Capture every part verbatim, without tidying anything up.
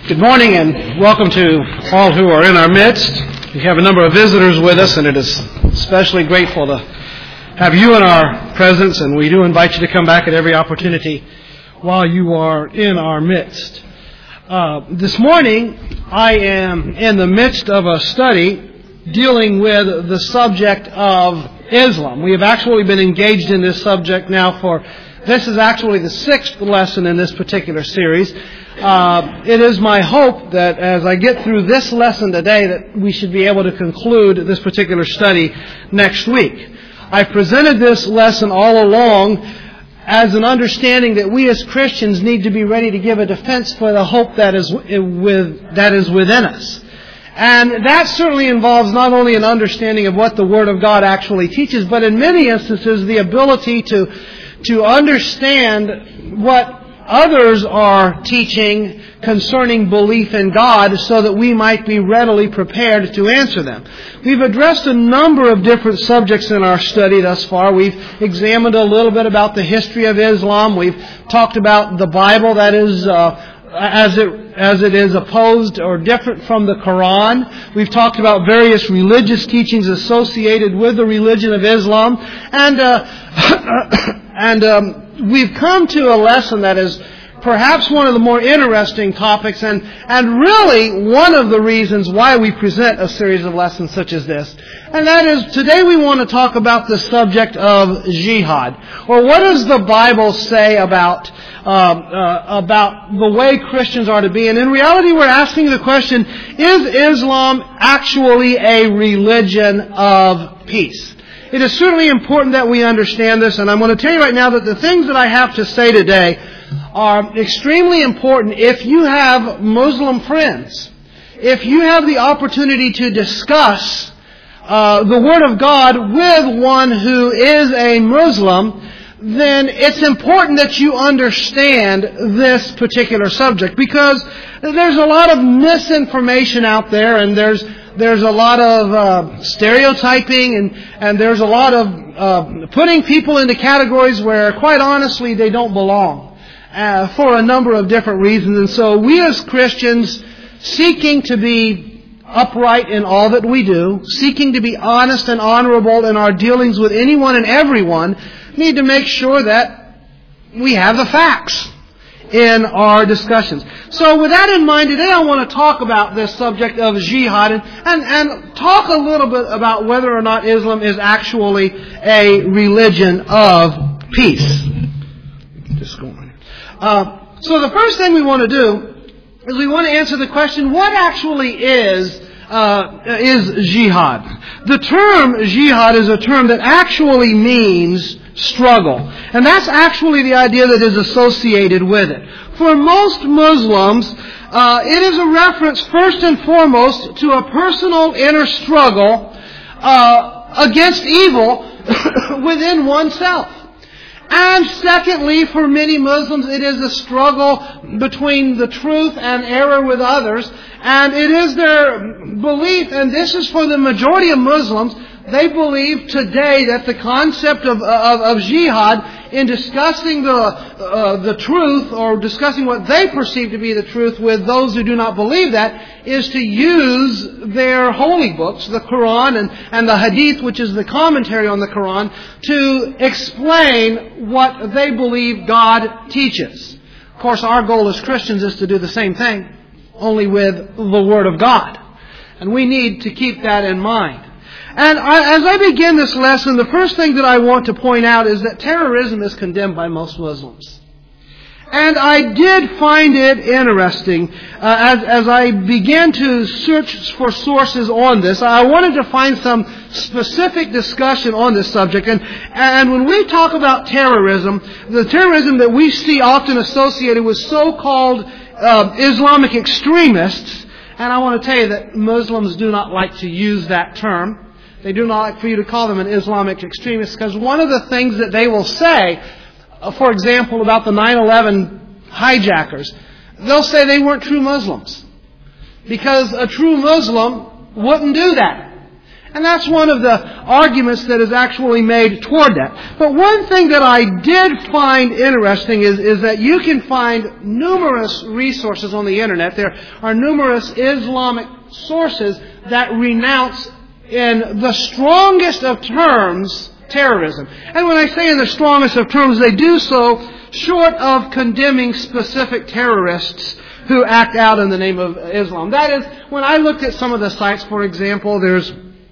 Good morning and welcome to all who are in our midst. We have a number of visitors with us, and it is especially grateful to have you in our presence, and we do invite you to come back at every opportunity while you are in our midst. Uh, this morning, I am in the midst of a study dealing with the subject of Islam. We have actually been engaged in this subject now for, this is actually the sixth lesson in this particular series. Uh, it is my hope that as I get through this lesson today that we should be able to conclude this particular study next week. I presented this lesson all along as an understanding that we as Christians need to be ready to give a defense for the hope that is with that is within us. And that certainly involves not only an understanding of what the Word of God actually teaches, but in many instances the ability to to understand what others are teaching concerning belief in God so that we might be readily prepared to answer them. We've addressed a number of different subjects in our study thus far. We've examined a little bit about the history of Islam. We've talked about the Bible, that is, uh, as it as it is opposed or different from the Quran. We've talked about various religious teachings associated with the religion of Islam. And, uh, and, um, we've come to a lesson that is perhaps one of the more interesting topics and, and really one of the reasons why we present a series of lessons such as this. And that is, today we want to talk about the subject of jihad. Or what does the Bible say about, uh, uh, about the way Christians are to be? And in reality we're asking the question, is Islam actually a religion of peace? It is certainly important that we understand this, and I'm going to tell you right now that the things that I have to say today are extremely important if you have Muslim friends. If you have the opportunity to discuss uh, the Word of God with one who is a Muslim, then it's important that you understand this particular subject, because there's a lot of misinformation out there, and there's There's a lot of uh, stereotyping, and, and there's a lot of uh, putting people into categories where, quite honestly, they don't belong uh, for a number of different reasons. And so we as Christians, seeking to be upright in all that we do, seeking to be honest and honorable in our dealings with anyone and everyone, need to make sure that we have the facts in our discussions. So with that in mind, today I want to talk about this subject of jihad and, and, and talk a little bit about whether or not Islam is actually a religion of peace. Just go on. Uh, so the first thing we want to do is we want to answer the question, what actually is uh, is jihad? The term jihad is a term that actually means struggle. And that's actually the idea that is associated with it. For most Muslims, uh, it is a reference first and foremost to a personal inner struggle uh, against evil within oneself. And secondly, for many Muslims, it is a struggle between the truth and error with others. And it is their belief, and this is for the majority of Muslims, they believe today that the concept of, of, of jihad in discussing the, uh, the truth or discussing what they perceive to be the truth with those who do not believe that is to use their holy books, the Quran and, and the Hadith, which is the commentary on the Quran, to explain what they believe God teaches. Of course, our goal as Christians is to do the same thing, only with the Word of God. And we need to keep that in mind. And I, as I begin this lesson, the first thing that I want to point out is that terrorism is condemned by most Muslims. And I did find it interesting, uh, as, as I began to search for sources on this. I wanted to find some specific discussion on this subject. And, and when we talk about terrorism, the terrorism that we see often associated with so-called uh, Islamic extremists, and I want to tell you that Muslims do not like to use that term. They do not like for you to call them an Islamic extremist, because one of the things that they will say, uh, for example, about the nine eleven hijackers, they'll say they weren't true Muslims. Because a true Muslim wouldn't do that. And that's one of the arguments that is actually made toward that. But one thing that I did find interesting is, is that you can find numerous resources on the Internet. There are numerous Islamic sources that renounce in the strongest of terms terrorism. And when I say in the strongest of terms, they do so short of condemning specific terrorists who act out in the name of Islam. That is, when I looked at some of the sites, for example, there's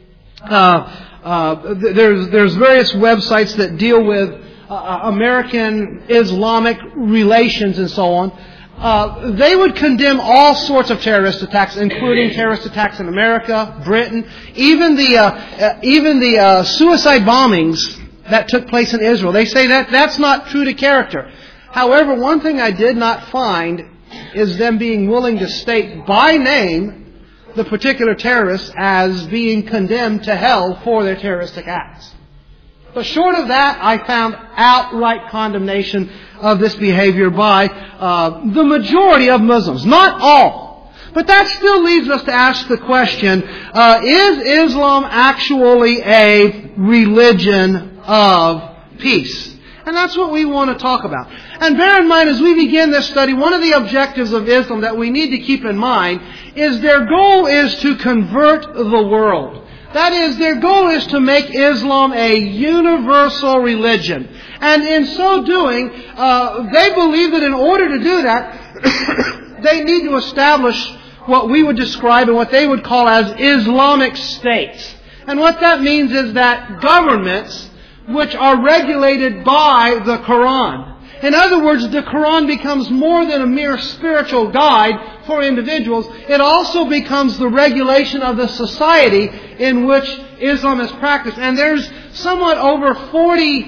Uh, uh, there's there's various websites that deal with uh, American Islamic relations and so on. Uh, they would condemn all sorts of terrorist attacks, including terrorist attacks in America, Britain, even the uh, uh, even the uh, suicide bombings that took place in Israel. They say that that's not true to character. However, one thing I did not find is them being willing to state by name the particular terrorists as being condemned to hell for their terroristic acts. But short of that, I found outright condemnation of this behavior by uh, the majority of Muslims. Not all. But that still leads us to ask the question, uh, is Islam actually a religion of peace? And that's what we want to talk about. And bear in mind, as we begin this study, one of the objectives of Islam that we need to keep in mind is their goal is to convert the world. That is, their goal is to make Islam a universal religion. And in so doing, uh, they believe that in order to do that, they need to establish what we would describe and what they would call as Islamic states. And what that means is that governments which are regulated by the Quran. In other words, the Quran becomes more than a mere spiritual guide for individuals. It also becomes the regulation of the society in which Islam is practiced. And there's somewhat over forty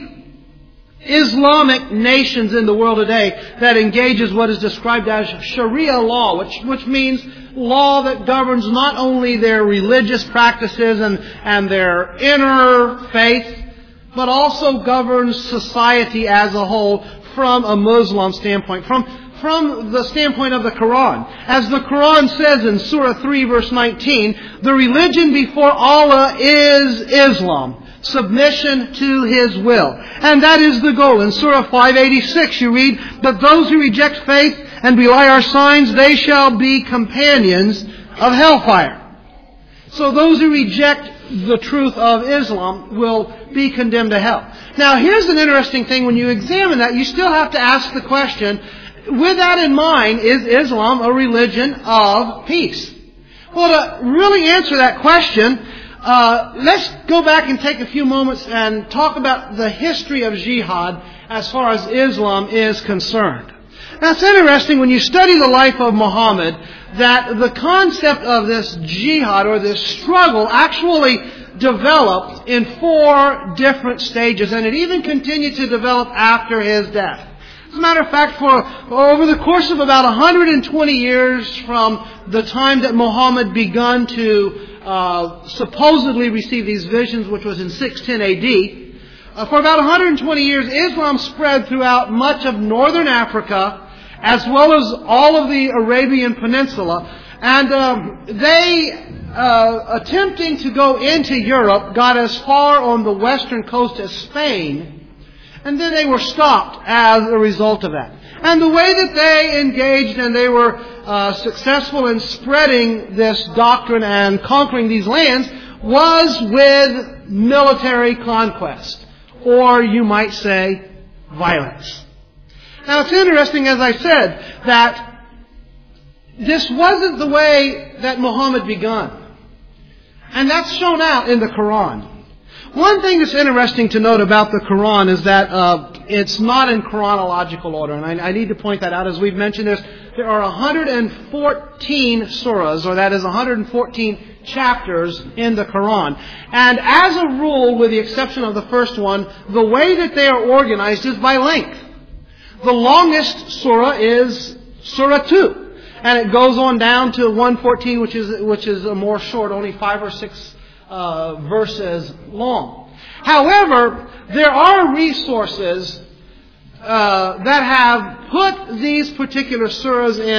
Islamic nations in the world today that engages what is described as Sharia law, which, which means law that governs not only their religious practices and, and their inner faith, but also governs society as a whole from a Muslim standpoint, from, from the standpoint of the Quran. As the Quran says in Surah three, verse nineteen, the religion before Allah is Islam, submission to His will. And that is the goal. In Surah five eighty-six you read, but those who reject faith and belie our signs, they shall be companions of hellfire. So those who reject the truth of Islam will be condemned to hell. Now, here's an interesting thing. When you examine that, you still have to ask the question, with that in mind, is Islam a religion of peace? Well, to really answer that question, uh, let's go back and take a few moments and talk about the history of jihad as far as Islam is concerned. Now, it's interesting when you study the life of Muhammad that the concept of this jihad or this struggle actually developed in four different stages, and it even continued to develop after his death. As a matter of fact, for over the course of about one hundred twenty years from the time that Muhammad begun to uh, supposedly receive these visions, which was in six ten A D, uh, for about one hundred twenty years, Islam spread throughout much of northern Africa, as well as all of the Arabian Peninsula. And um, they, uh, attempting to go into Europe, got as far on the western coast as Spain, and then they were stopped as a result of that. And the way that they engaged and they were uh, successful in spreading this doctrine and conquering these lands was with military conquest, or you might say violence. Now, it's interesting, as I said, that this wasn't the way that Muhammad begun. And that's shown out in the Quran. One thing that's interesting to note about the Quran is that uh, it's not in chronological order. And I, I need to point that out. As we've mentioned this, there are one hundred fourteen surahs, or that is one hundred fourteen chapters in the Quran. And as a rule, with the exception of the first one, the way that they are organized is by length. The longest surah is Surah two. And it goes on down to one fourteen, which is which is a more short, only five or six uh, verses long. However, there are resources uh, that have put these particular surahs in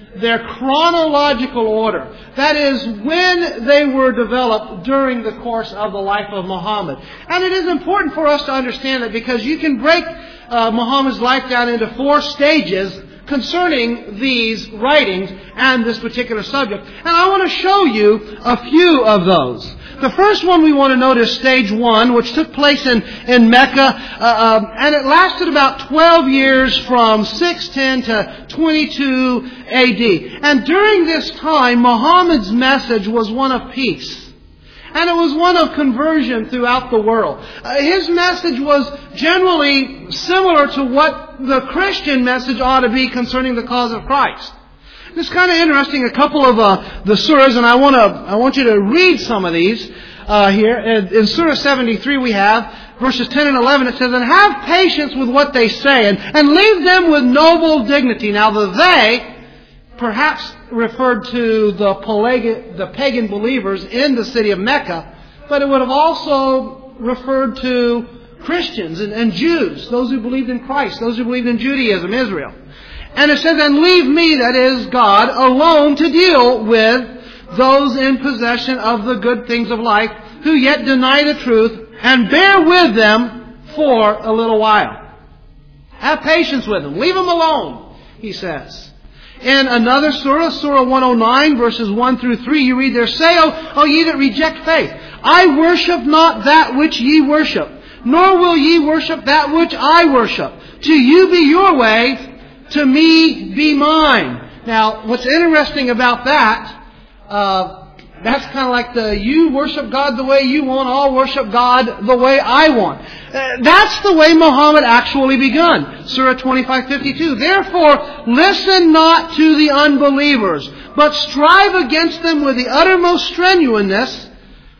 their chronological order. That is, when they were developed during the course of the life of Muhammad. And it is important for us to understand that, because you can break uh, Muhammad's life down into four stages concerning these writings and this particular subject. And I want to show you a few of those. The first one we want to note is stage one, which took place in, in Mecca, uh, um, and it lasted about twelve years from six ten to twenty-two A D. And during this time, Muhammad's message was one of peace. And it was one of conversion throughout the world. Uh, his message was generally similar to what the Christian message ought to be concerning the cause of Christ. It's kind of interesting, a couple of uh, the surahs, and I want to I want you to read some of these uh, here. In, in Surah seventy-three we have verses ten and eleven. It says, "And have patience with what they say, and, and leave them with noble dignity." Now the "they" perhaps referred to the pagan, the pagan believers in the city of Mecca, but it would have also referred to Christians and, and Jews, those who believed in Christ, those who believed in Judaism, Israel. And it says, "And leave me," that is God, "alone to deal with those in possession of the good things of life, who yet deny the truth, and bear with them for a little while." Have patience with them. Leave them alone, he says. In another surah, Surah one oh nine, verses one through three, you read there, "Say, O, o ye that reject faith, I worship not that which ye worship, nor will ye worship that which I worship. To you be your ways, to me be mine." Now, what's interesting about that, uh, that's kind of like the, you worship God the way you want, I'll worship God the way I want. Uh, that's the way Muhammad actually begun. Surah twenty-five fifty-two, "Therefore, listen not to the unbelievers, but strive against them with the uttermost strenuousness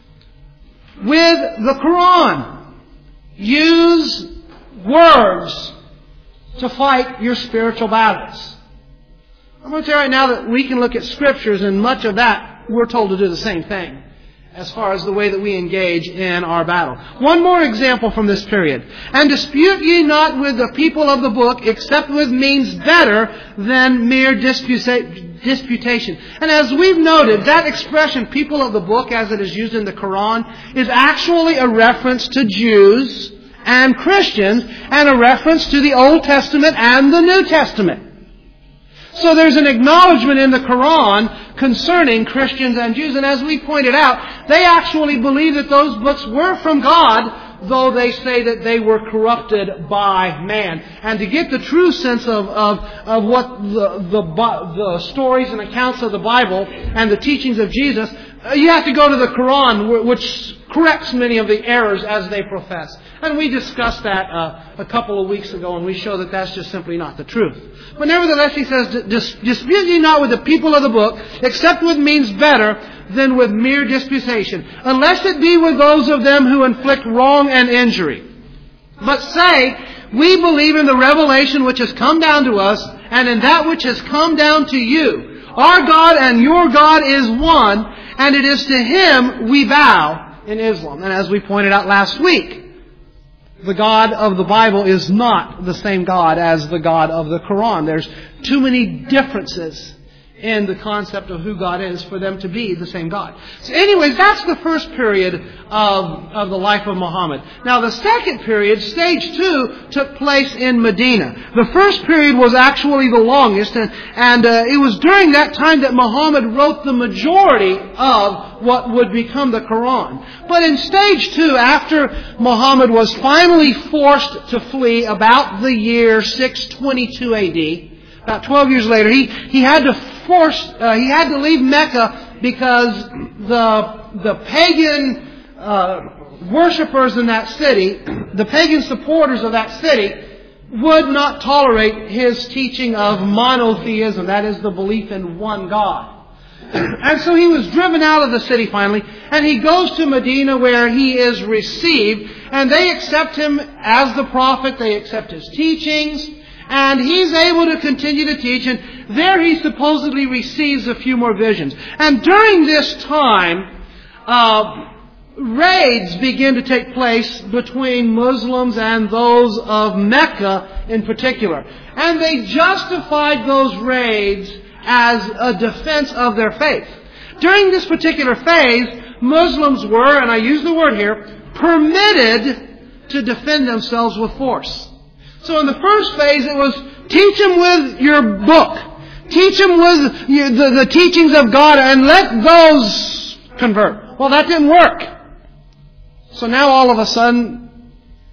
with the Quran." Use words to fight your spiritual battles. I'm going to tell you right now that we can look at Scriptures, and much of that we're told to do the same thing as far as the way that we engage in our battle. One more example from this period. "And dispute ye not with the people of the book, except with means better than mere disputa- disputation." And as we've noted, that expression, "people of the book," as it is used in the Quran, is actually a reference to Jews and Christians, and a reference to the Old Testament and the New Testament. So there's an acknowledgement in the Quran concerning Christians and Jews. And as we pointed out, they actually believe that those books were from God, though they say that they were corrupted by man. And to get the true sense of, of, of what the, the, the stories and accounts of the Bible and the teachings of Jesus, you have to go to the Quran, which corrects many of the errors as they profess. And we discussed that uh, a couple of weeks ago, and we show that that's just simply not the truth. But nevertheless, he says, "Dis- dispute ye not with the people of the book, except with means better than with mere disputation, unless it be with those of them who inflict wrong and injury. But say, we believe in the revelation which has come down to us, and in that which has come down to you. Our God and your God is one, and it is to Him we bow," in Islam. And as we pointed out last week, the God of the Bible is not the same God as the God of the Quran. There's too many differences in the concept of who God is for them to be the same God. So anyways, that's the first period of, of the life of Muhammad. Now the second period, stage two, took place in Medina. The first period was actually the longest, and, and uh, it was during that time that Muhammad wrote the majority of what would become the Quran. But in stage two, after Muhammad was finally forced to flee about the year six twenty-two A D, about twelve years later, he, he had to force, uh, he had to leave Mecca because the, the pagan uh, worshippers in that city, the pagan supporters of that city, would not tolerate his teaching of monotheism, that is the belief in one God. And so he was driven out of the city finally, and he goes to Medina where he is received, and they accept him as the prophet, they accept his teachings, and he's able to continue to teach, and there he supposedly receives a few more visions. And during this time, uh, raids begin to take place between Muslims and those of Mecca in particular. And they justified those raids as a defense of their faith. During this particular phase, Muslims were, and I use the word here, permitted to defend themselves with force. So in the first phase, it was teach them with your book. Teach them with the, the teachings of God and let those convert. Well, that didn't work. So now all of a sudden,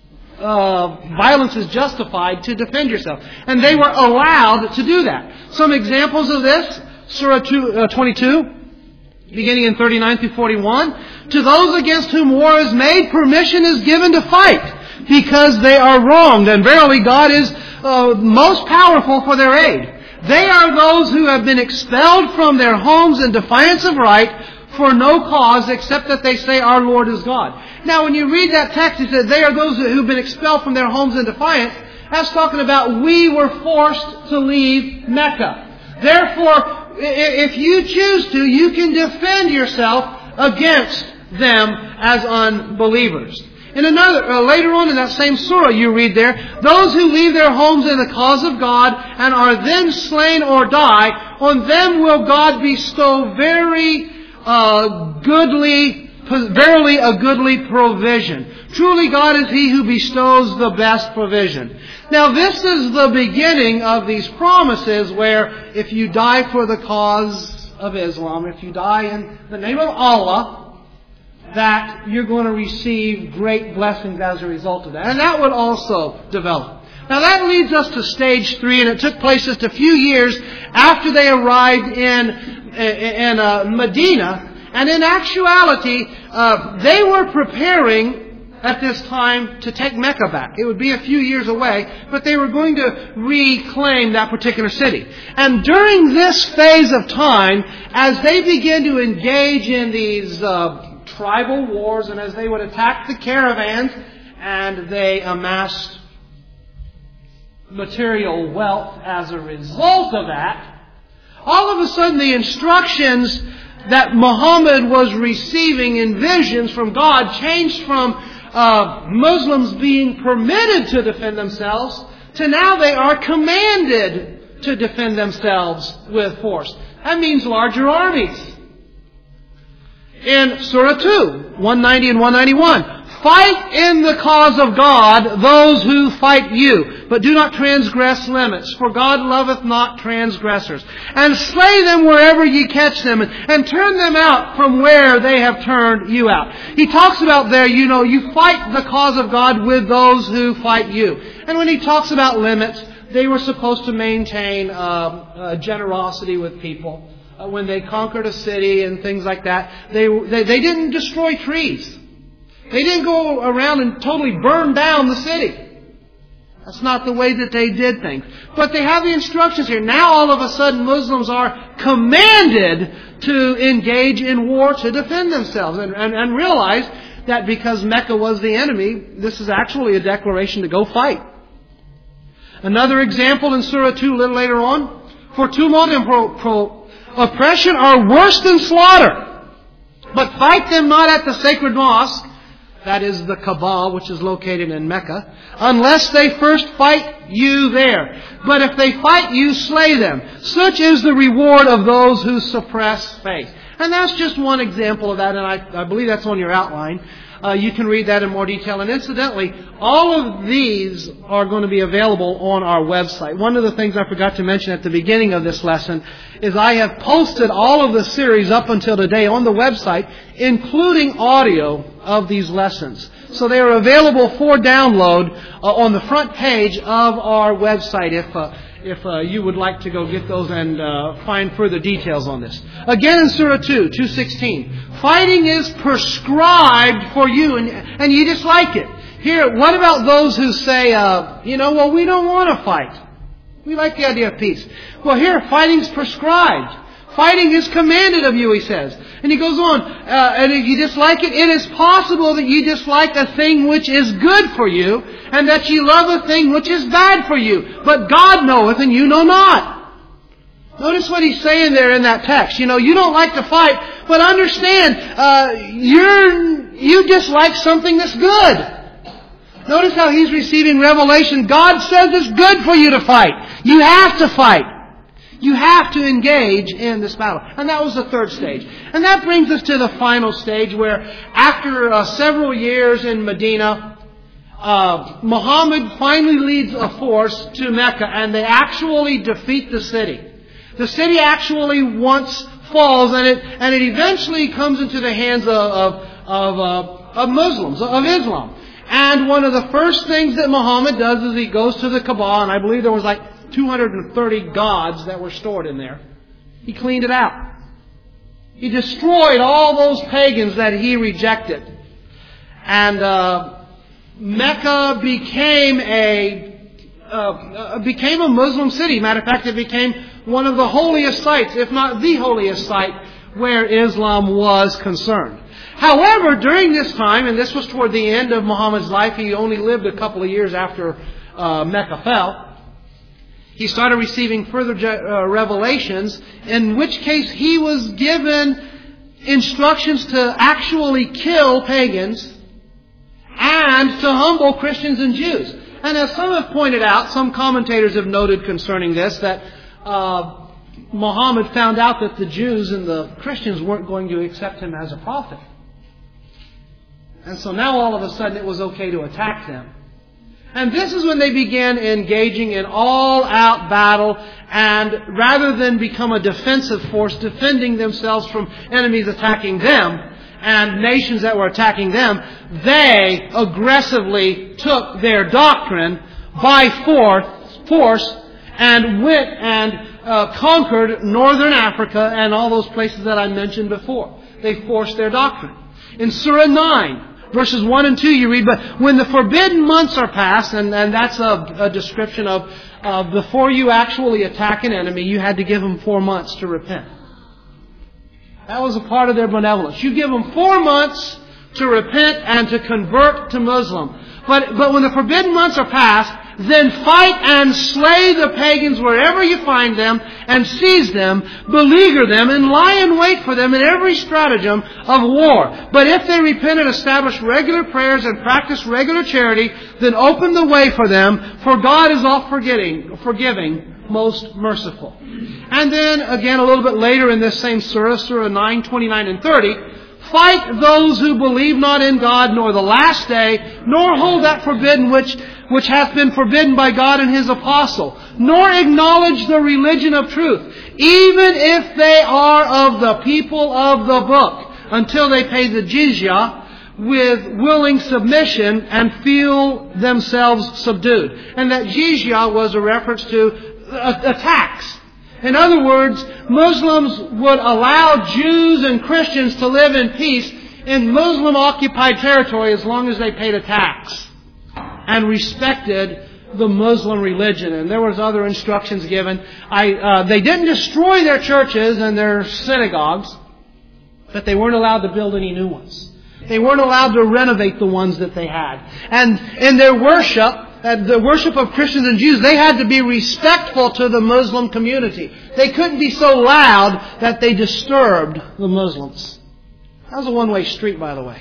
uh, violence is justified to defend yourself. And they were allowed to do that. Some examples of this, Surah two, uh, twenty-two, beginning in thirty-nine through forty-one. To those against whom war is made, permission is given to fight because they are wronged. And verily God is uh, most powerful for their aid. They are those who have been expelled from their homes in defiance of right for no cause except that they say our Lord is God. Now when you read that text, it says they are those who've been expelled from their homes in defiance. That's talking about we were forced to leave Mecca. Therefore, if you choose to, you can defend yourself against them as unbelievers. In another, uh, later on in that same surah you read there, those who leave their homes in the cause of God and are then slain or die, on them will God bestow very uh, goodly, verily a goodly provision. Truly God is He who bestows the best provision. Now this is the beginning of these promises where if you die for the cause of Islam, if you die in the name of Allah, that you're going to receive great blessings as a result of that. And that would also develop. Now that leads us to stage three, and it took place just a few years after they arrived in, in uh, Medina. And in actuality, uh, they were preparing at this time to take Mecca back. It would be a few years away, but they were going to reclaim that particular city. And during this phase of time, as they began to engage in these uh, tribal wars, and as they would attack the caravans, and they amassed material wealth as a result of that, all of a sudden the instructions that Muhammad was receiving in visions from God changed from uh, Muslims being permitted to defend themselves to now they are commanded to defend themselves with force. That means larger armies. In Surah two, one ninety and one ninety-one. Fight in the cause of God those who fight you, but do not transgress limits, for God loveth not transgressors. And slay them wherever ye catch them, and, and turn them out from where they have turned you out. He talks about there, you know, you fight the cause of God with those who fight you. And when he talks about limits, they were supposed to maintain um, uh, generosity with people. Uh, when they conquered a city and things like that, they, they they didn't destroy trees. They didn't go around and totally burn down the city. That's not the way that they did things. But they have the instructions here. Now all of a sudden Muslims are commanded to engage in war to defend themselves and, and, and realize that because Mecca was the enemy, this is actually a declaration to go fight. Another example in Surah two a little later on. For tumult and pro, pro oppression are worse than slaughter. But fight them not at the sacred mosque, that is the Kaaba, which is located in Mecca, unless they first fight you there. But if they fight you, slay them. Such is the reward of those who suppress faith. And that's just one example of that, and I, I believe that's on your outline. Uh, you can read that in more detail. And incidentally, all of these are going to be available on our website. One of the things I forgot to mention at the beginning of this lesson is I have posted all of the series up until today on the website, including audio of these lessons. So they are available for download uh, on the front page of our website if uh, if uh, you would like to go get those and uh, find further details on this. Again in Surah two, two sixteen. Fighting is prescribed for you, and, and you just like it. Here, what about those who say, uh, you know, well, we don't want to fight. We like the idea of peace. Well, here, fighting's prescribed. Fighting is commanded of you, he says. And he goes on, uh, and if you dislike it, it is possible that you dislike a thing which is good for you, and that you love a thing which is bad for you. But God knoweth, and you know not. Notice what he's saying there in that text. You know, you don't like to fight, but understand, uh, you're, you dislike something that's good. Notice how he's receiving revelation. God says it's good for you to fight. You have to fight. You have to engage in this battle. And that was the third stage. And that brings us to the final stage where after uh, several years in Medina, uh, Muhammad finally leads a force to Mecca and they actually defeat the city. The city actually once falls and it and it eventually comes into the hands of, of, of, uh, of Muslims, of Islam. And one of the first things that Muhammad does is he goes to the Kaaba, and I believe there was like two hundred thirty gods that were stored in there. He cleaned it out. He destroyed all those pagans that he rejected. And uh, Mecca became a uh, became a Muslim city. Matter of fact, it became one of the holiest sites, if not the holiest site, where Islam was concerned. However, during this time, and this was toward the end of Muhammad's life, he only lived a couple of years after uh, Mecca fell, he started receiving further uh, revelations, in which case he was given instructions to actually kill pagans and to humble Christians and Jews. And as some have pointed out, some commentators have noted concerning this, that uh, Muhammad found out that the Jews and the Christians weren't going to accept him as a prophet. And so now all of a sudden it was okay to attack them. And this is when they began engaging in all-out battle, and rather than become a defensive force, defending themselves from enemies attacking them and nations that were attacking them, they aggressively took their doctrine by force and went and uh, conquered northern Africa and all those places that I mentioned before. They forced their doctrine. In Surah nine, verses one and two, you read, but when the forbidden months are past, and, and that's a, a description of uh, before you actually attack an enemy, you had to give them four months to repent. That was a part of their benevolence. You give them four months to repent and to convert to Muslim. But, but when the forbidden months are past, then fight and slay the pagans wherever you find them, and seize them, beleaguer them, and lie in wait for them in every stratagem of war. But if they repent and establish regular prayers and practice regular charity, then open the way for them, for God is all forgetting, forgiving, most merciful. And then again a little bit later in this same surah, Surah nine, twenty-nine and thirty, fight those who believe not in God, nor the last day, nor hold that forbidden which which hath been forbidden by God and His apostle, nor acknowledge the religion of truth, even if they are of the people of the book, until they pay the jizya with willing submission and feel themselves subdued. And that jizya was a reference to a, a tax. In other words, Muslims would allow Jews and Christians to live in peace in Muslim-occupied territory as long as they paid a tax and respected the Muslim religion. And there was other instructions given. I, uh, they didn't destroy their churches and their synagogues, but they weren't allowed to build any new ones. They weren't allowed to renovate the ones that they had. And in their worship, at the worship of Christians and Jews, they had to be respectful to the Muslim community. They couldn't be so loud that they disturbed the Muslims. That was a one-way street, by the way.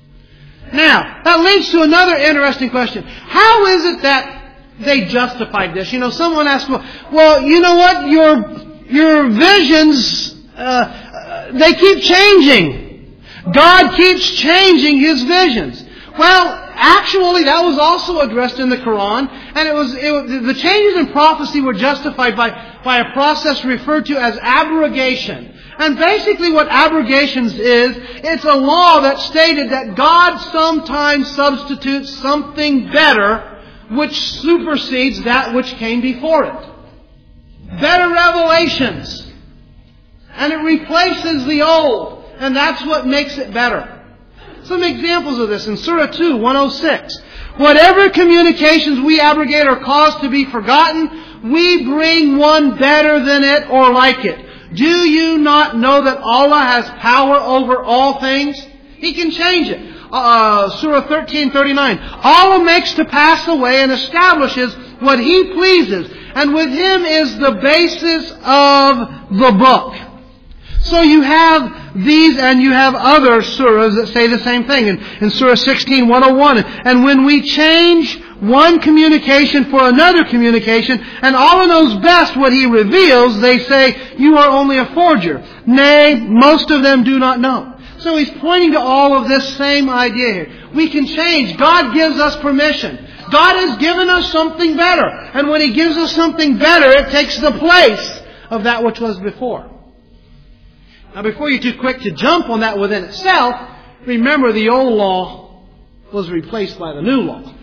Now, that leads to another interesting question. How is it that they justified this? You know, someone asked, well, well you know what? Your, your visions, uh, uh, they keep changing. God keeps changing His visions. Well, actually, that was also addressed in the Quran, and it was, it, the changes in prophecy were justified by, by a process referred to as abrogation. And basically what abrogations is, it's a law that stated that God sometimes substitutes something better which supersedes that which came before it. Better revelations. And it replaces the old. And that's what makes it better. Some examples of this in Surah two, one oh six. Whatever communications we abrogate or cause to be forgotten, we bring one better than it or like it. Do you not know that Allah has power over all things? He can change it. Uh, Surah thirteen thirty-nine. Allah makes to pass away and establishes what He pleases. And with Him is the basis of the book. So you have these and you have other surahs that say the same thing. In, in Surah sixteen, one oh one. And when we change one communication for another communication, and all knows best what he reveals, they say, you are only a forger. Nay, most of them do not know. So he's pointing to all of this same idea here. We can change. God gives us permission. God has given us something better. And when He gives us something better, it takes the place of that which was before. Now, before you're too quick to jump on that within itself, remember the old law was replaced by the new law.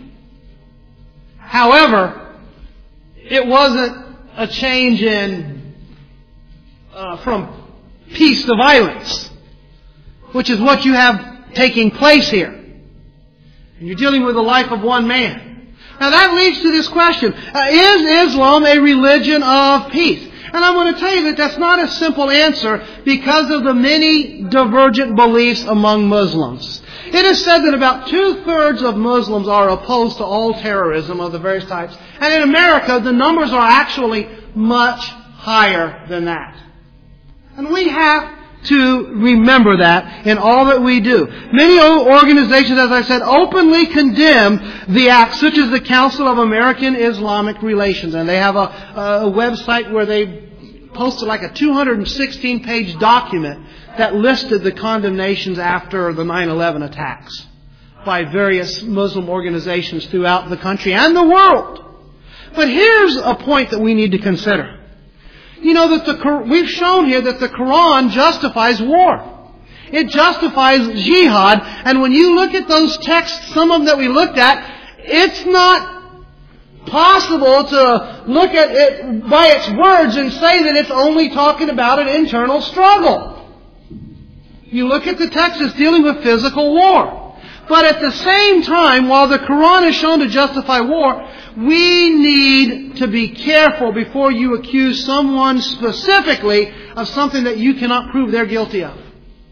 However, it wasn't a change in uh, from peace to violence, which is what you have taking place here. And you're dealing with the life of one man. Now that leads to this question. Uh, is Islam a religion of peace? And I'm going to tell you that that's not a simple answer because of the many divergent beliefs among Muslims. It is said that about two-thirds of Muslims are opposed to all terrorism of the various types. And in America, the numbers are actually much higher than that. And we have to remember that in all that we do. Many organizations, as I said, openly condemn the acts, such as the Council of American Islamic Relations. And they have a, a website where they posted like a two hundred sixteen page document that listed the condemnations after the nine eleven attacks by various Muslim organizations throughout the country and the world. But here's a point that we need to consider. You know that the we've shown here that the Quran justifies war. It justifies jihad. And when you look at those texts, some of them that we looked at, it's not possible to look at it by its words and say that it's only talking about an internal struggle. You look at the text, it's dealing with physical war. But at the same time, while the Quran is shown to justify war, we need to be careful before you accuse someone specifically of something that you cannot prove they're guilty of.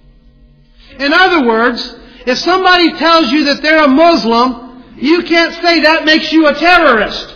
In other words, if somebody tells you that they're a Muslim, you can't say that makes you a terrorist.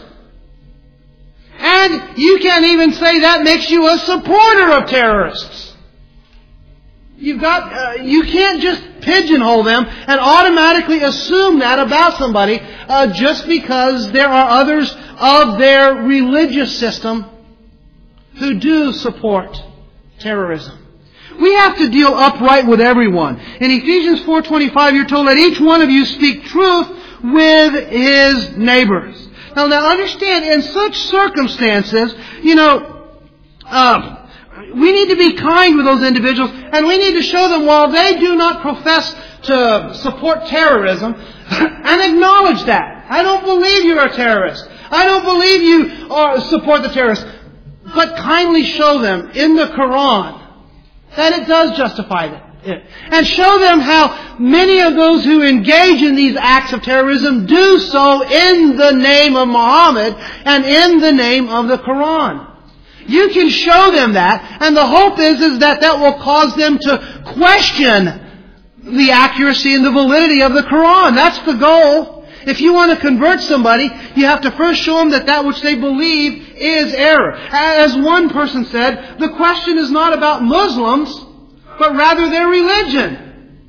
And you can't even say that makes you a supporter of terrorists. You've got, uh, you can't just pigeonhole them and automatically assume that about somebody uh, just because there are others of their religious system who do support terrorism. We have to deal upright with everyone. In Ephesians four twenty-five, you're told, let each one of you speak truth with his neighbors. Now, now understand, in such circumstances, you know, um, we need to be kind with those individuals, and we need to show them while they do not profess to support terrorism, and acknowledge that. I don't believe you're a terrorist. I don't believe you are, support the terrorists. But kindly show them in the Quran that it does justify it. And show them how many of those who engage in these acts of terrorism do so in the name of Muhammad and in the name of the Quran. You can show them that, and the hope is, is that that will cause them to question the accuracy and the validity of the Quran. That's the goal. If you want to convert somebody, you have to first show them that that which they believe is error. As one person said, the question is not about Muslims, but rather their religion.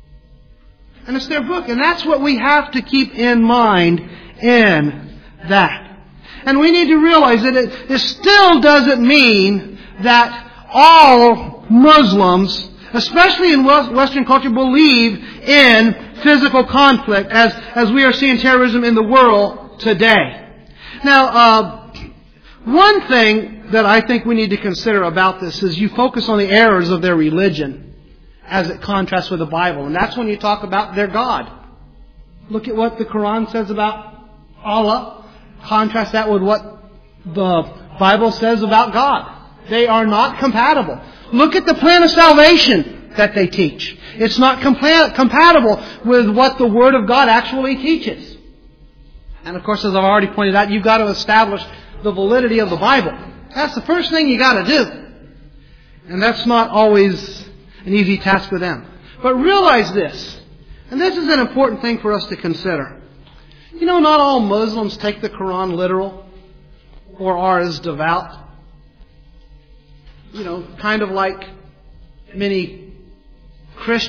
And it's their book. And that's what we have to keep in mind in that. And we need to realize that it, it still doesn't mean that all Muslims, especially in Western culture, believe in physical conflict as, as we are seeing terrorism in the world today. Now, uh, one thing that I think we need to consider about this is you focus on the errors of their religion as it contrasts with the Bible. And that's when you talk about their God. Look at what the Quran says about Allah. Contrast that with what the Bible says about God. They are not compatible. Look at the plan of salvation that they teach. It's not compa- compatible with what the Word of God actually teaches. And of course, as I've already pointed out, you've got to establish the validity of the Bible. That's the first thing you got to do. And that's not always an easy task for them. But realize this, and this is an important thing for us to consider. You know, not all Muslims take the Quran literal or are as devout. You know, kind of like many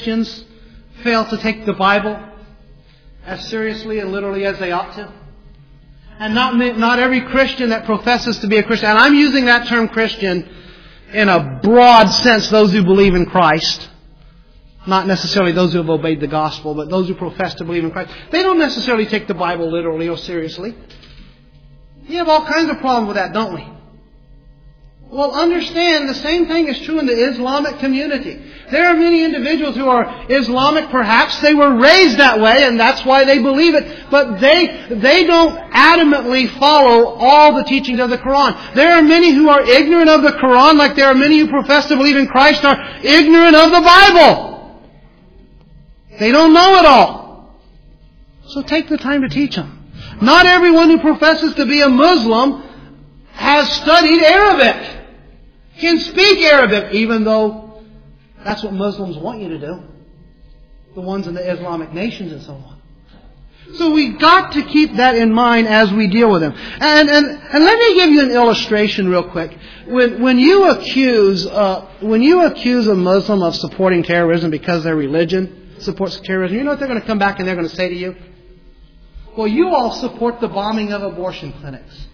Christians fail to take the Bible as seriously and literally as they ought to. And not, not every Christian that professes to be a Christian. And I'm using that term Christian in a broad sense, those who believe in Christ. Not necessarily those who have obeyed the gospel, but those who profess to believe in Christ. They don't necessarily take the Bible literally or seriously. We have all kinds of problems with that, don't we? Well, understand the same thing is true in the Islamic community. There are many individuals who are Islamic, perhaps. They were raised that way, and that's why they believe it. But they, they don't adamantly follow all the teachings of the Quran. There are many who are ignorant of the Quran, like there are many who profess to believe in Christ are ignorant of the Bible. They don't know it all. So take the time to teach them. Not everyone who professes to be a Muslim has studied Arabic, can speak Arabic, even though that's what Muslims want you to do. The ones in the Islamic nations and so on. So we've got to keep that in mind as we deal with them. And and, and let me give you an illustration real quick. When when you accuse uh, when you accuse a Muslim of supporting terrorism because their religion supports terrorism, you know what they're going to come back and they're going to say to you? Well, you all support the bombing of abortion clinics.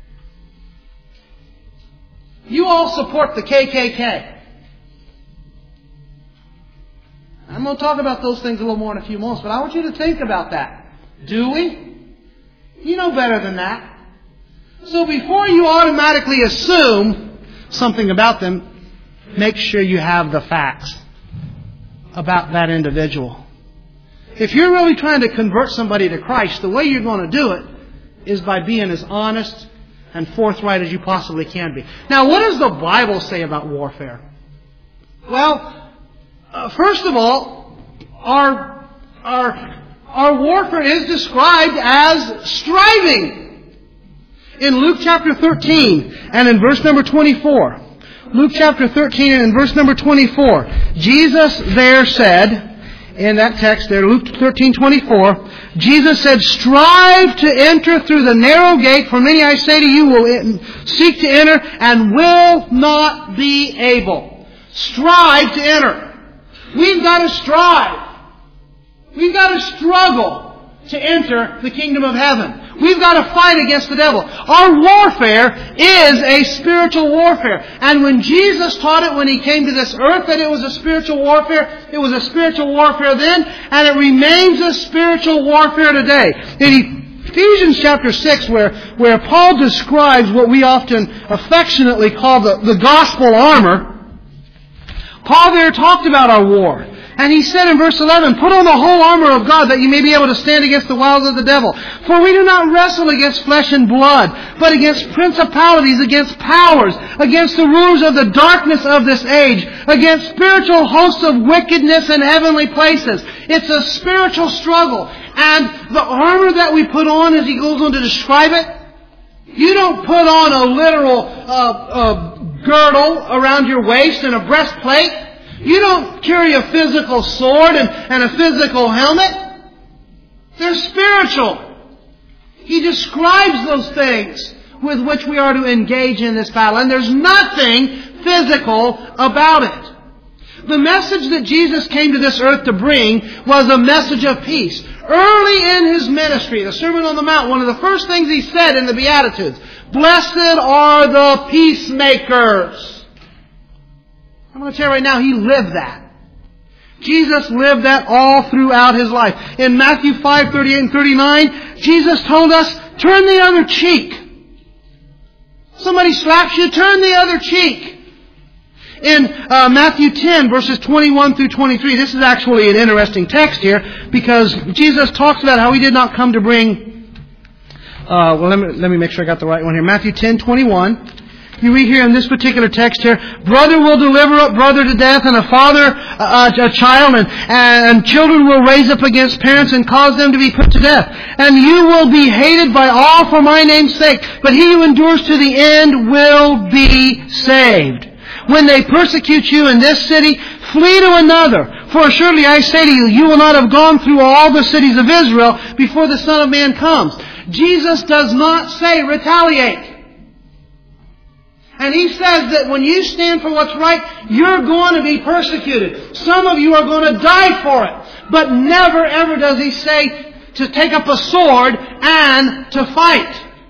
You all support the K K K. I'm going to talk about those things a little more in a few moments, but I want you to think about that. Do we? You know better than that. So before you automatically assume something about them, make sure you have the facts about that individual. If you're really trying to convert somebody to Christ, the way you're going to do it is by being as honest and forthright as you possibly can be. Now, what does the Bible say about warfare? Well, uh, first of all, our, our, our warfare is described as striving. In Luke chapter thirteen and in verse number twenty-four. Luke chapter thirteen and in verse number twenty-four. Jesus there said, in that text there, Luke thirteen twenty-four, Jesus said, "Strive to enter through the narrow gate, for many, I say to you, will seek to enter and will not be able." Strive to enter. We've got to strive. We've got to struggle to enter the kingdom of heaven. We've got to fight against the devil. Our warfare is a spiritual warfare. And when Jesus taught it when He came to this earth that it was a spiritual warfare, it was a spiritual warfare then, and it remains a spiritual warfare today. In Ephesians chapter six, where, where Paul describes what we often affectionately call the, the gospel armor, Paul there talked about our war. And he said in verse eleven, "Put on the whole armor of God that you may be able to stand against the wiles of the devil. For we do not wrestle against flesh and blood, but against principalities, against powers, against the rulers of the darkness of this age, against spiritual hosts of wickedness in heavenly places." It's a spiritual struggle. And the armor that we put on, as he goes on to describe it, you don't put on a literal uh, uh, girdle around your waist and a breastplate. You don't carry a physical sword and, and a physical helmet. They're spiritual. He describes those things with which we are to engage in this battle. And there's nothing physical about it. The message that Jesus came to this earth to bring was a message of peace. Early in His ministry, the Sermon on the Mount, one of the first things He said in the Beatitudes, "Blessed are the peacemakers." I'm going to tell you right now, He lived that. Jesus lived that all throughout His life. In Matthew five, thirty-eight and thirty-nine, Jesus told us, turn the other cheek. Somebody slaps you, turn the other cheek. In uh, Matthew ten, verses twenty-one through twenty-three, this is actually an interesting text here, because Jesus talks about how He did not come to bring... Uh, well, let me, let me make sure I got the right one here. Matthew ten, twenty-one. You read here in this particular text here, "Brother will deliver up brother to death, and a father uh, a child, and, and children will raise up against parents and cause them to be put to death. And you will be hated by all for my name's sake, but he who endures to the end will be saved. When they persecute you in this city, flee to another. For assuredly I say to you, you will not have gone through all the cities of Israel before the Son of Man comes." Jesus does not say retaliate. And He says that when you stand for what's right, you're going to be persecuted. Some of you are going to die for it. But never ever does He say to take up a sword and to fight.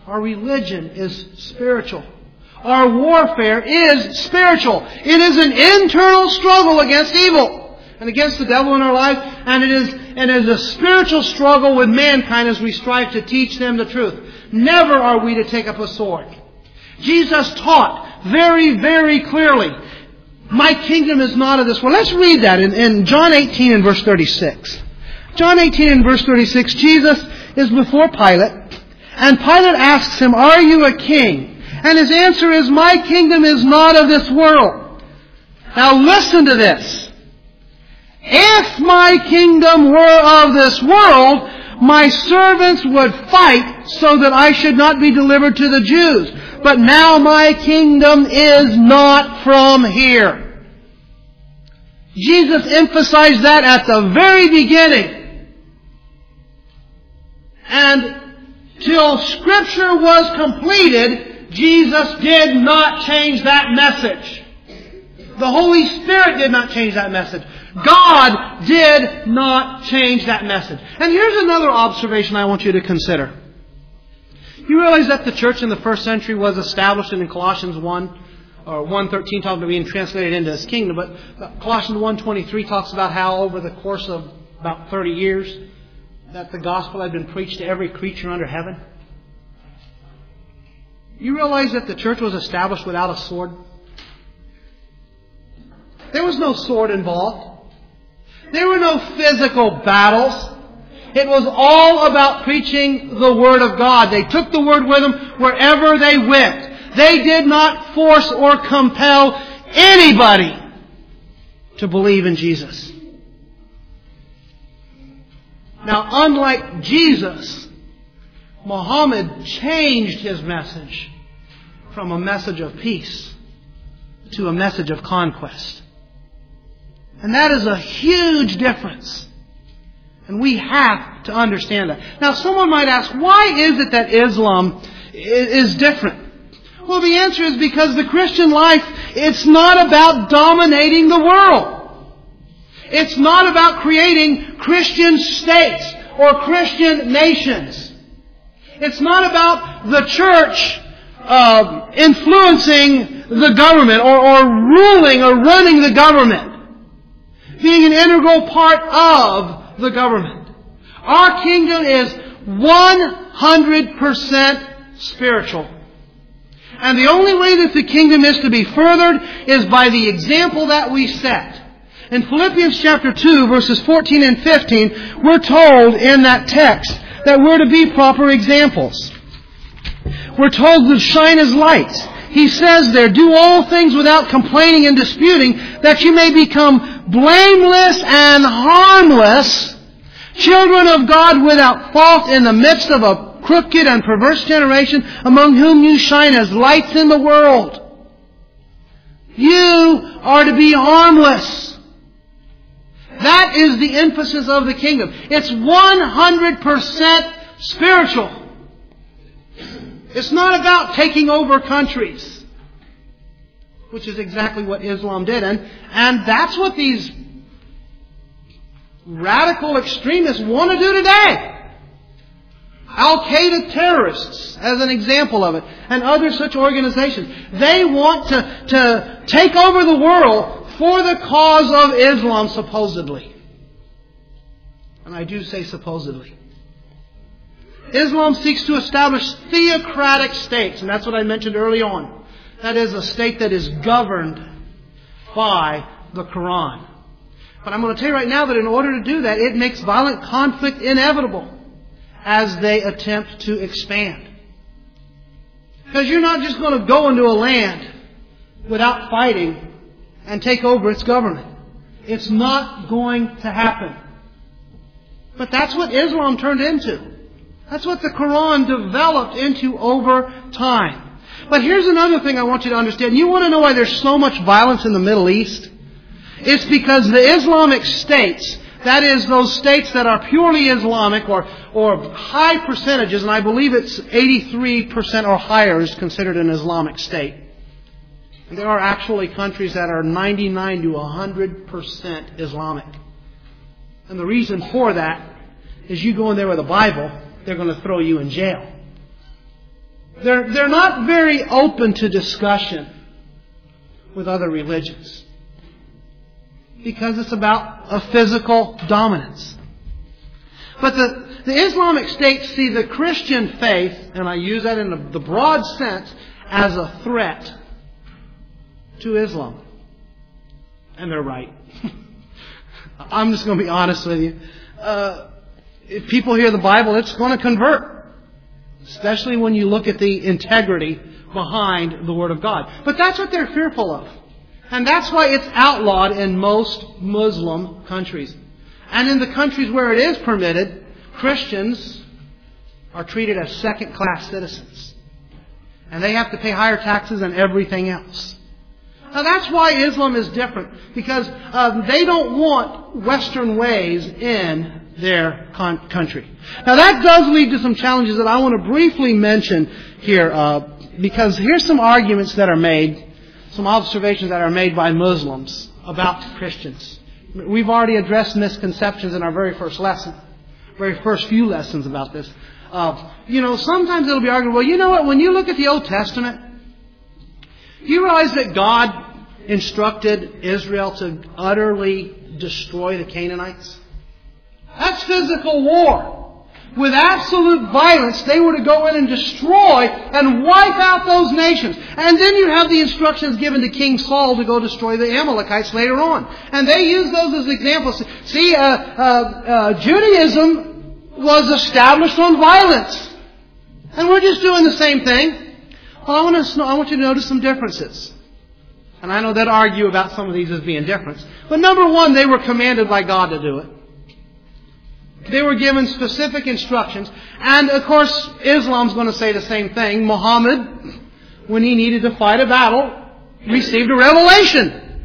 Our religion is spiritual. Our warfare is spiritual. It is an internal struggle against evil and against the devil in our life, and it is, and it is a spiritual struggle with mankind as we strive to teach them the truth. Never are we to take up a sword. Jesus taught very, very clearly, my kingdom is not of this world. Let's read that in, in John eighteen and verse thirty-six. John eighteen and verse thirty-six, Jesus is before Pilate, and Pilate asks him, are you a king? And his answer is, my kingdom is not of this world. Now listen to this. If my kingdom were of this world, my servants would fight so that I should not be delivered to the Jews. But now my kingdom is not from here. Jesus emphasized that at the very beginning. And till Scripture was completed, Jesus did not change that message. The Holy Spirit did not change that message. God did not change that message. And here's another observation I want you to consider. You realize that the church in the first century was established in Colossians one, or one thirteen talks about being translated into His kingdom, but Colossians one twenty-three talks about how over the course of about thirty years that the gospel had been preached to every creature under heaven. You realize that the church was established without a sword? There was no sword involved. There were no physical battles. It was all about preaching the Word of God. They took the Word with them wherever they went. They did not force or compel anybody to believe in Jesus. Now, unlike Jesus, Muhammad changed his message from a message of peace to a message of conquest. And that is a huge difference. And we have to understand that. Now, someone might ask, why is it that Islam is different? Well, the answer is because the Christian life, it's not about dominating the world. It's not about creating Christian states or Christian nations. It's not about the church uh, influencing the government or, or ruling or running the government, being an integral part of the government. Our kingdom is one hundred percent spiritual. And the only way that the kingdom is to be furthered is by the example that we set. In Philippians chapter two, verses fourteen and fifteen, we're told in that text that we're to be proper examples. We're told to shine as lights. He says there, do all things without complaining and disputing, that you may become blameless and harmless, children of God without fault in the midst of a crooked and perverse generation, among whom you shine as lights in the world. You are to be harmless. That is the emphasis of the kingdom. It's one hundred percent spiritual. It's not about taking over countries, which is exactly what Islam did. And, and that's what these radical extremists want to do today. Al-Qaeda terrorists, as an example of it, and other such organizations. They want to, to take over the world for the cause of Islam, supposedly. And I do say supposedly. Islam seeks to establish theocratic states, and that's what I mentioned early on. That is, a state that is governed by the Quran. But I'm going to tell you right now that in order to do that, it makes violent conflict inevitable as they attempt to expand. Because you're not just going to go into a land without fighting and take over its government. It's not going to happen. But that's what Islam turned into. That's what the Quran developed into over time. But here's another thing I want you to understand. You want to know why there's so much violence in the Middle East? It's because the Islamic states, that is, those states that are purely Islamic or, or high percentages, and I believe it's eighty-three percent or higher is considered an Islamic state. There are actually countries that are ninety-nine to one hundred percent Islamic. And the reason for that is you go in there with a Bible, they're going to throw you in jail. They're, they're not very open to discussion with other religions because it's about a physical dominance. But the, the Islamic states see the Christian faith, and I use that in the, the broad sense, as a threat to Islam. And they're right. I'm just going to be honest with you. Uh, if people hear the Bible, it's going to convert. Especially when you look at the integrity behind the Word of God. But that's what they're fearful of. And that's why it's outlawed in most Muslim countries. And in the countries where it is permitted, Christians are treated as second-class citizens. And they have to pay higher taxes than everything else. Now that's why Islam is different. Because uh, they don't want Western ways in their con- country. Now that does lead to some challenges that I want to briefly mention here. Uh, because here's some arguments that are made, some observations that are made by Muslims about Christians. We've already addressed misconceptions in our very first lesson. Very first few lessons about this. Uh, you know, sometimes it'll be argued, well, you know what, when you look at the Old Testament, you realize that God instructed Israel to utterly destroy the Canaanites? That's physical war. With absolute violence, they were to go in and destroy and wipe out those nations. And then you have the instructions given to King Saul to go destroy the Amalekites later on. And they use those as examples. See, uh, uh, uh, Judaism was established on violence. And we're just doing the same thing. Well, I want, to, I want you to notice some differences. And I know they'd argue about some of these as being different. But number one, they were commanded by God to do it. They were given specific instructions. And, of course, Islam's going to say the same thing. Muhammad, when he needed to fight a battle, received a revelation.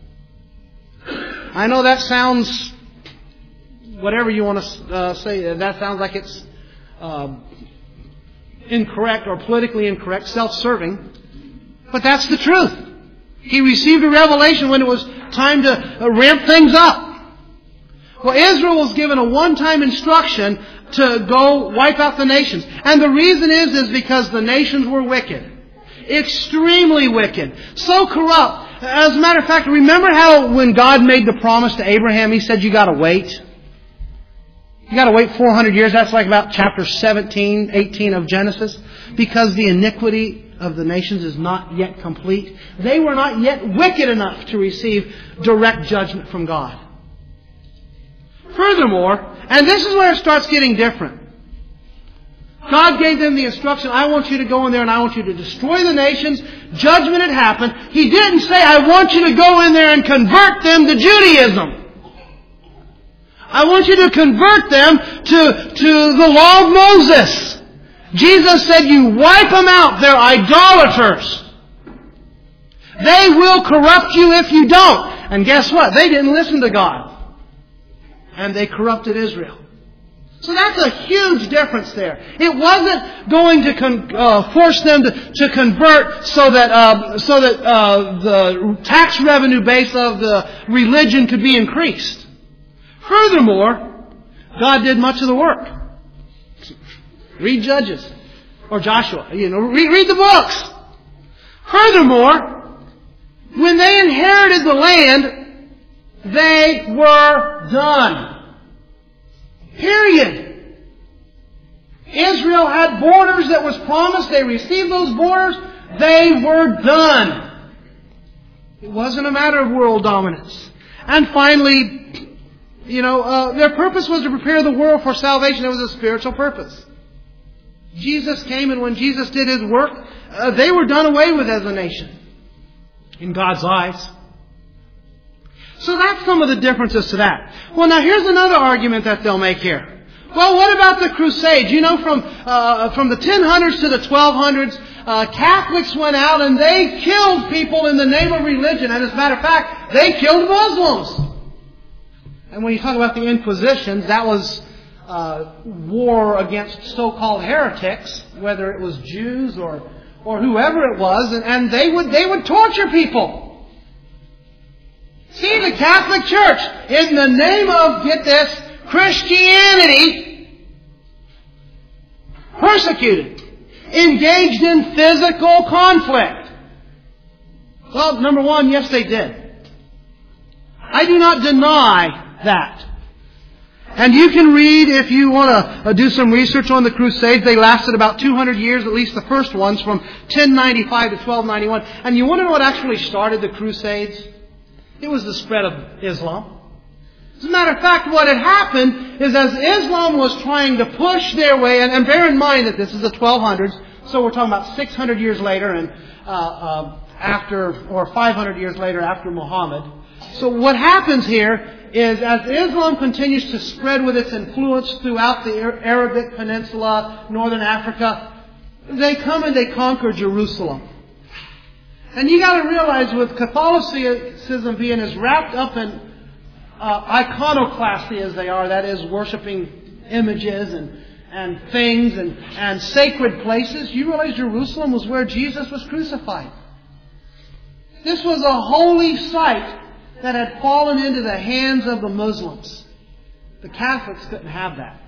I know that sounds, whatever you want to uh, say, that sounds like it's uh, incorrect or politically incorrect, self-serving. But that's the truth. He received a revelation when it was time to uh, ramp things up. Well, Israel was given a one-time instruction to go wipe out the nations. And the reason is, is because the nations were wicked. Extremely wicked. So corrupt. As a matter of fact, remember how when God made the promise to Abraham, He said, you gotta wait? You gotta wait four hundred years. That's like about chapter seventeen, eighteen of Genesis. Because the iniquity of the nations is not yet complete. They were not yet wicked enough to receive direct judgment from God. Furthermore, and this is where it starts getting different. God gave them the instruction, I want you to go in there and I want you to destroy the nations. Judgment had happened. He didn't say, I want you to go in there and convert them to Judaism. I want you to convert them to, to the law of Moses. Jesus said, you wipe them out. They're idolaters. They will corrupt you if you don't. And guess what? They didn't listen to God. And they corrupted Israel. So that's a huge difference there. It wasn't going to con- uh, force them to, to convert so that uh, so that uh, the tax revenue base of the religion could be increased. Furthermore, God did much of the work. Read Judges or Joshua. You know, read, read the books. Furthermore, when they inherited the land, they were done. Period. Israel had borders that was promised. They received those borders. They were done. It wasn't a matter of world dominance. And finally, you know, uh, their purpose was to prepare the world for salvation. It was a spiritual purpose. Jesus came, and when Jesus did His work, uh, they were done away with as a nation in God's eyes. So that's some of the differences to that. Well, now here's another argument that they'll make here. Well, what about the Crusades? You know, from uh, from the ten hundreds to the twelve hundreds, uh, Catholics went out and they killed people in the name of religion. And as a matter of fact, they killed Muslims. And when you talk about the Inquisition, that was uh, war against so-called heretics, whether it was Jews or or whoever it was, and, and they would they would torture people. See, the Catholic Church, in the name of, get this, Christianity, persecuted engaged in physical conflict? Well, number one, yes, they did. I do not deny that. And you can read, if you want to uh, do some research on the Crusades, they lasted about two hundred years, at least the first ones, from ten ninety-five to twelve ninety-one. And you want to know what actually started the Crusades? It was the spread of Islam. As a matter of fact, what had happened is as Islam was trying to push their way, and, and bear in mind that this is the twelve hundreds, so we're talking about six hundred years later, and uh, uh, after, or five hundred years later after Muhammad. So what happens here is as Islam continues to spread with its influence throughout the Arabic Peninsula, Northern Africa, they come and they conquer Jerusalem. And you got to realize with Catholicism being as wrapped up in uh, iconoclasty as they are, that is, worshiping images and, and things and, and sacred places, you realize Jerusalem was where Jesus was crucified. This was a holy site that had fallen into the hands of the Muslims. The Catholics couldn't have that.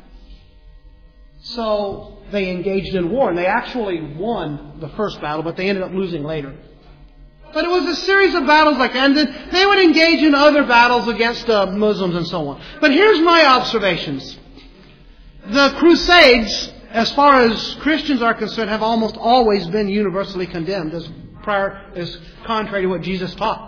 So they engaged in war, and they actually won the first battle, but they ended up losing later. But it was a series of battles like that, and then they would engage in other battles against uh, Muslims and so on. But here's my observations. The Crusades, as far as Christians are concerned, have almost always been universally condemned as prior, as contrary to what Jesus taught.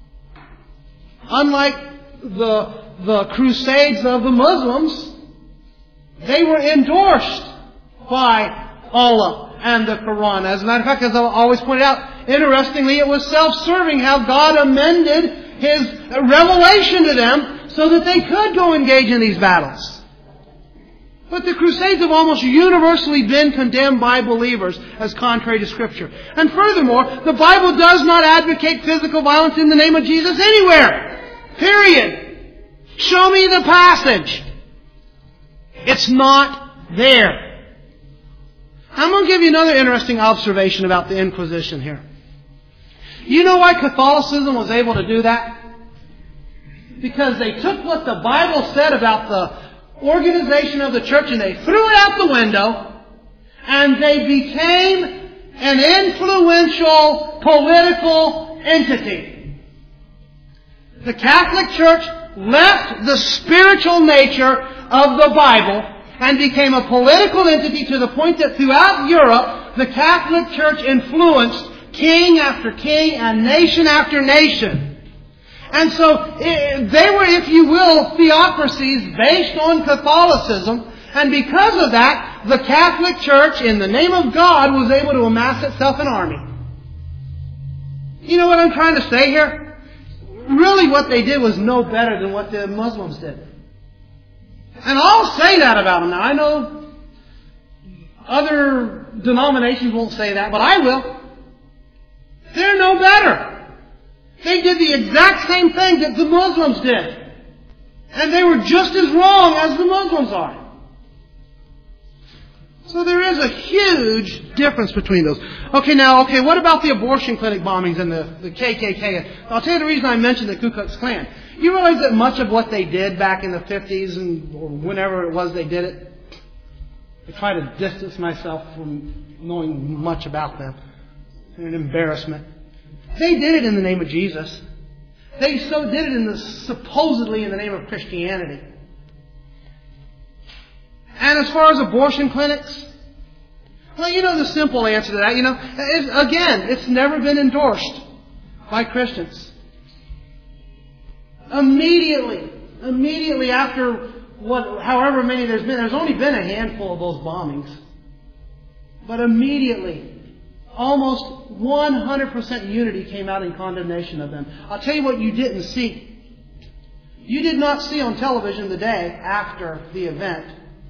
Unlike the, the Crusades of the Muslims, they were endorsed by Allah and the Quran. As a matter of fact, as I always pointed out, interestingly, it was self-serving how God amended His revelation to them so that they could go engage in these battles. But the Crusades have almost universally been condemned by believers as contrary to Scripture. And furthermore, the Bible does not advocate physical violence in the name of Jesus anywhere. Period. Show me the passage. It's not there. I'm going to give you another interesting observation about the Inquisition here. You know why Catholicism was able to do that? Because they took what the Bible said about the organization of the church and they threw it out the window, and they became an influential political entity. The Catholic Church left the spiritual nature of the Bible and became a political entity to the point that throughout Europe, the Catholic Church influenced king after king and nation after nation. And so they were, if you will, theocracies based on Catholicism. And because of that, the Catholic Church, in the name of God, was able to amass itself an army. You know what I'm trying to say here? Really what they did was no better than what the Muslims did. And I'll say that about them now. I know other denominations won't say that, but I will. They're no better. They did the exact same thing that the Muslims did. And they were just as wrong as the Muslims are. So there is a huge difference between those. Okay, now, okay, what about the abortion clinic bombings and the, the K K K? I'll tell you the reason I mentioned the Ku Klux Klan. You realize that much of what they did back in the fifties and or whenever it was they did it, I try to distance myself from knowing much about them. They're an embarrassment. They did it in the name of Jesus. They so did it in the supposedly in the name of Christianity. And as far as abortion clinics, well, you know the simple answer to that. You know, it's, again, it's never been endorsed by Christians. Immediately, immediately after what, however many there's been, there's only been a handful of those bombings. But immediately, almost one hundred percent unity came out in condemnation of them. I'll tell you what you didn't see. You did not see on television the day after the event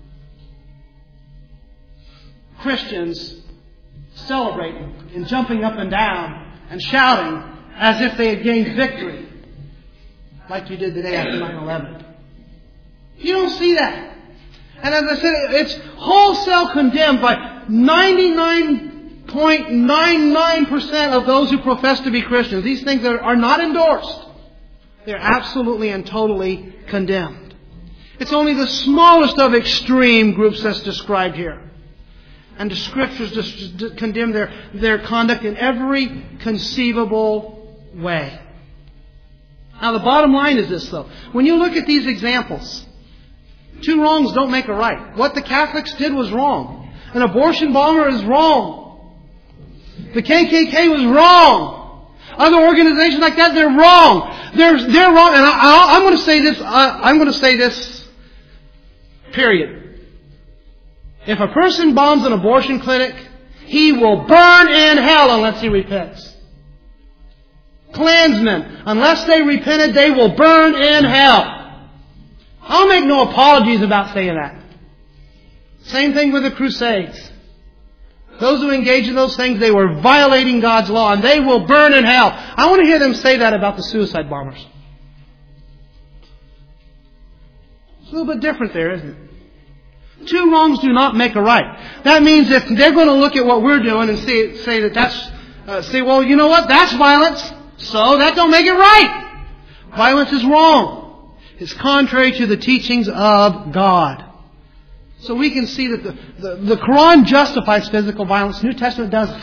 Christians celebrating and jumping up and down and shouting as if they had gained victory, like you did the day after nine eleven. You don't see that. And as I said, it's wholesale condemned by ninety-nine point nine nine percent of those who profess to be Christians. These things are, are not endorsed. They're absolutely and totally condemned. It's only the smallest of extreme groups that's described here. And the Scriptures just, just condemn their, their conduct in every conceivable way. Now the bottom line is this though. When you look at these examples, two wrongs don't make a right. What the Catholics did was wrong. An abortion bomber is wrong. The K K K was wrong. Other organizations like that, they're wrong. They're, they're wrong. And I, I, I'm going to say this, I, I'm going to say this, period. If a person bombs an abortion clinic, he will burn in hell unless he repents. Klansmen, unless they repented, they will burn in hell. I'll make no apologies about saying that. Same thing with the Crusades. Those who engage in those things, they were violating God's law, and they will burn in hell. I want to hear them say that about the suicide bombers. It's a little bit different there, isn't it? Two wrongs do not make a right. That means if they're going to look at what we're doing and say, say that that's, uh, say, well, you know what, that's violence, so that don't make it right. Violence is wrong. It's contrary to the teachings of God. So we can see that the, the, the Quran justifies physical violence. The New Testament doesn't.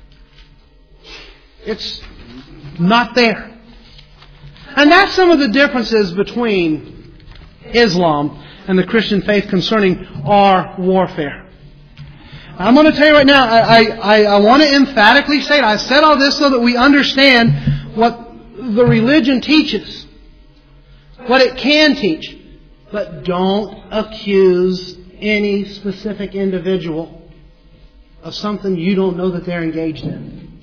It's not there. And that's some of the differences between Islam and the Christian faith concerning our warfare. I'm going to tell you right now, I, I, I want to emphatically say it. I said all this so that we understand what the religion teaches, what it can teach. But don't accuse any specific individual of something you don't know that they're engaged in.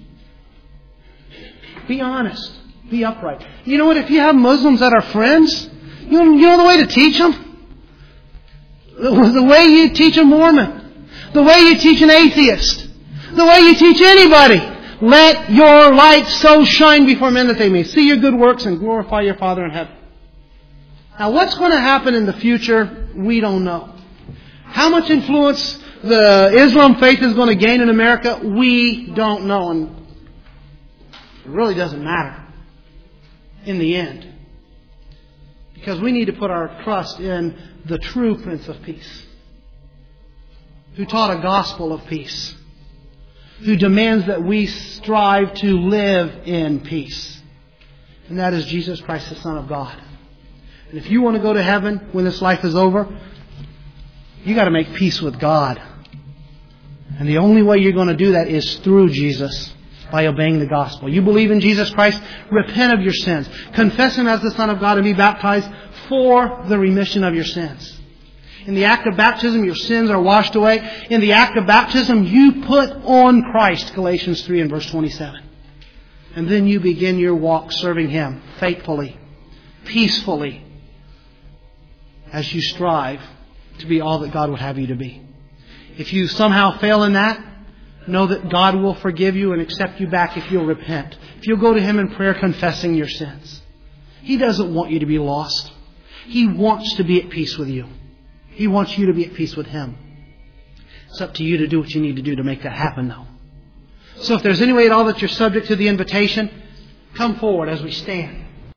Be honest. Be upright. You know what? If you have Muslims that are friends, you know, you know the way to teach them? The way you teach a Mormon. The way you teach an atheist. The way you teach anybody. Let your light so shine before men that they may see your good works and glorify your Father in heaven. Now what's going to happen in the future, we don't know. How much influence the Islam faith is going to gain in America, we don't know. And it really doesn't matter in the end. Because we need to put our trust in the true Prince of Peace, who taught a gospel of peace, who demands that we strive to live in peace. And that is Jesus Christ, the Son of God. And if you want to go to heaven when this life is over, you got to make peace with God. And the only way you're going to do that is through Jesus, by obeying the gospel. You believe in Jesus Christ, repent of your sins, confess Him as the Son of God, and be baptized for the remission of your sins. In the act of baptism, your sins are washed away. In the act of baptism, you put on Christ, Galatians three and verse twenty-seven. And then you begin your walk serving Him faithfully, peacefully, as you strive to be all that God would have you to be. If you somehow fail in that, know that God will forgive you and accept you back if you'll repent. If you'll go to Him in prayer confessing your sins. He doesn't want you to be lost. He wants to be at peace with you. He wants you to be at peace with Him. It's up to you to do what you need to do to make that happen, though. So if there's any way at all that you're subject to the invitation, come forward as we stand.